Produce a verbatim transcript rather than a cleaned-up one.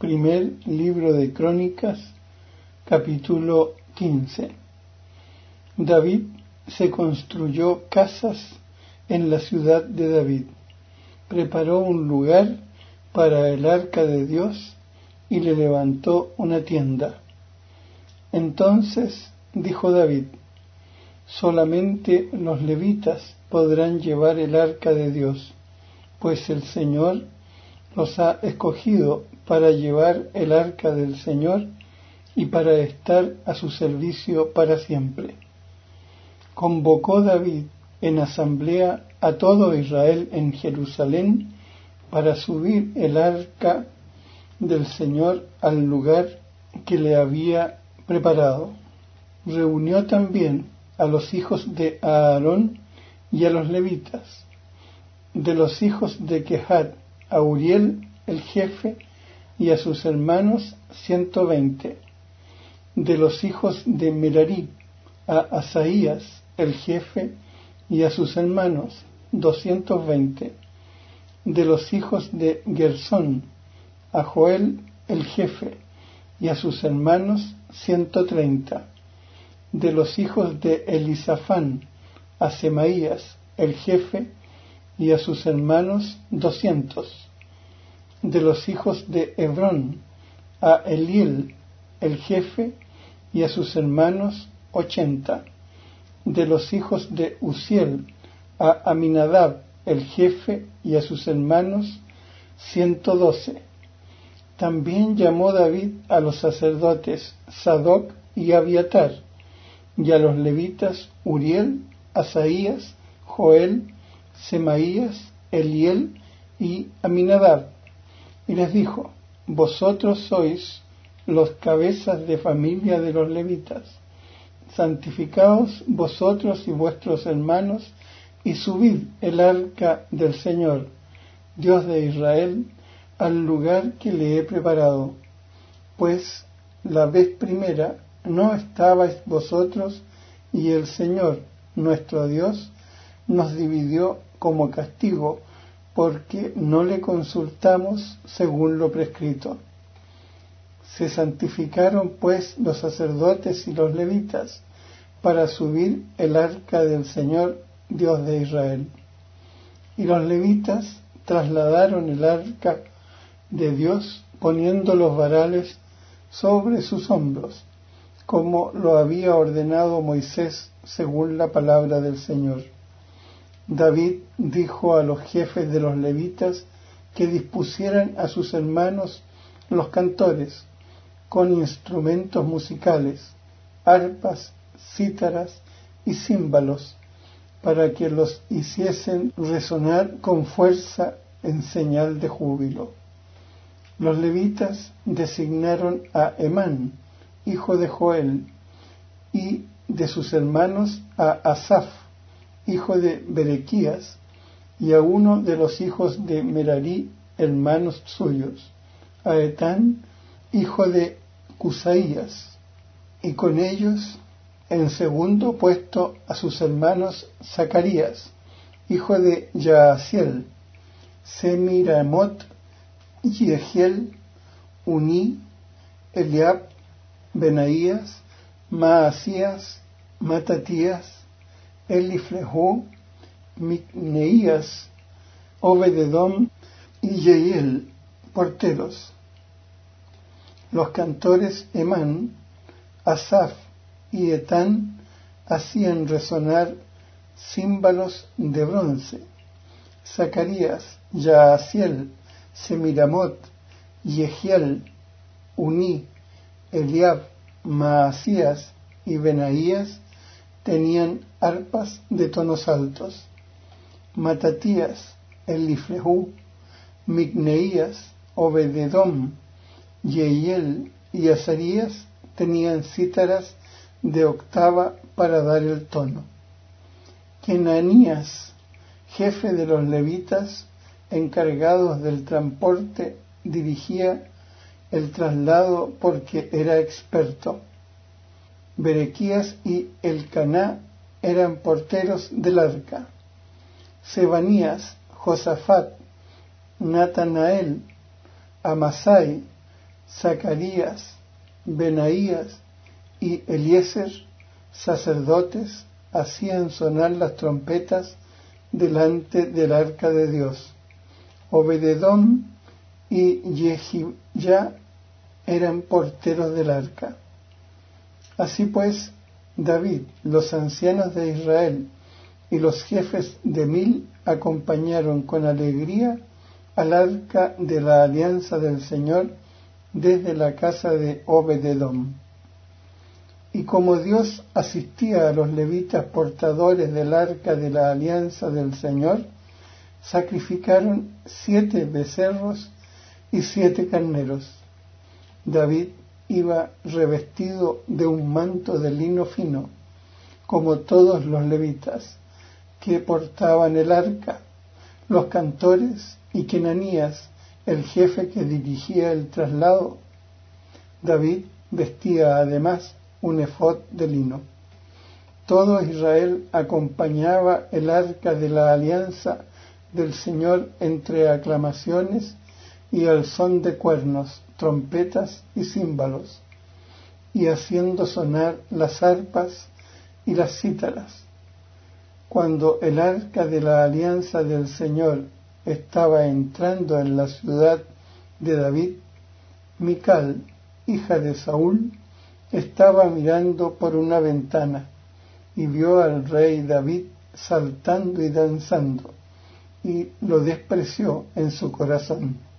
Primer libro de Crónicas, capítulo quince. David se construyó casas en la ciudad de David, preparó un lugar para el arca de Dios y le levantó una tienda. Entonces dijo David: solamente los levitas podrán llevar el arca de Dios, pues el Señor los ha escogido para llevar el arca del Señor y para estar a su servicio para siempre. Convocó David en asamblea a todo Israel en Jerusalén para subir el arca del Señor al lugar que le había preparado. Reunió también a los hijos de Aarón y a los levitas. De los hijos de Kehat, a Uriel el jefe y a sus hermanos ciento veinte. De los hijos de Merarí, a Asaías el jefe y a sus hermanos doscientos veinte. De los hijos de Gersón, a Joel el jefe y a sus hermanos ciento treinta. De los hijos de Elisafán, a Semaías el jefe y a sus hermanos doscientos. De los hijos de Hebrón, a Eliel el jefe y a sus hermanos ochenta. De los hijos de Uziel, a Aminadab el jefe y a sus hermanos ciento doce. También llamó David a los sacerdotes Sadoc y Abiatar, y a los levitas Uriel, Asaías, Joel, Semaías, Eliel y Aminadab, y les dijo: vosotros sois los cabezas de familia de los levitas. Santificaos vosotros y vuestros hermanos, y subid el arca del Señor, Dios de Israel, al lugar que le he preparado, pues la vez primera no estabais vosotros, y el Señor, nuestro Dios, nos dividió como castigo, porque no le consultamos según lo prescrito. Se santificaron pues los sacerdotes y los levitas para subir el arca del Señor, Dios de Israel. Y los levitas trasladaron el arca de Dios poniendo los varales sobre sus hombros, como lo había ordenado Moisés según la palabra del Señor. David dijo a los jefes de los levitas que dispusieran a sus hermanos los cantores con instrumentos musicales, arpas, cítaras y címbalos, para que los hiciesen resonar con fuerza en señal de júbilo. Los levitas designaron a Emán, hijo de Joel, y de sus hermanos a Asaf, hijo de Berequías, y a uno de los hijos de Merarí, hermanos suyos, a Etán, hijo de Cusaías, y con ellos en segundo puesto a sus hermanos Zacarías, hijo de Yaasiel, Semiramot, Yehiel, Uní, Eliab, Benaías, Maasías, Matatías, Eliflejú, Micneías, Obededom y Yeiel, porteros. Los cantores Emán, Asaf y Etán hacían resonar címbalos de bronce. Zacarías, Yaasiel, Semiramot, Yehiel, Uní, Eliab, Maasías y Benaías tenían arpas de tonos altos. Matatías, Eliflejú, Micneías, Obededom, Yeiel y Azarías tenían cítaras de octava para dar el tono. Kenanías, jefe de los levitas encargados del transporte, dirigía el traslado porque era experto. Berequías y Elcaná eran porteros del arca. Sebanías, Josafat, Natanael, Amasai, Zacarías, Benaías y Eliezer, sacerdotes, hacían sonar las trompetas delante del arca de Dios. Obededom y Jehiyá eran porteros del arca. Así pues, David, los ancianos de Israel y los jefes de mil acompañaron con alegría al arca de la alianza del Señor desde la casa de Obededom. Y como Dios asistía a los levitas portadores del arca de la alianza del Señor, sacrificaron siete becerros y siete carneros. David iba revestido de un manto de lino fino, como todos los levitas que portaban el arca, los cantores y Kenanías, el jefe que dirigía el traslado. David vestía además un efod de lino. Todo Israel acompañaba el arca de la alianza del Señor entre aclamaciones y al son de cuernos, trompetas y címbalos, y haciendo sonar las arpas y las cítaras. Cuando el arca de la alianza del Señor estaba entrando en la ciudad de David, Mical, hija de Saúl, estaba mirando por una ventana y vio al rey David saltando y danzando, y lo despreció en su corazón.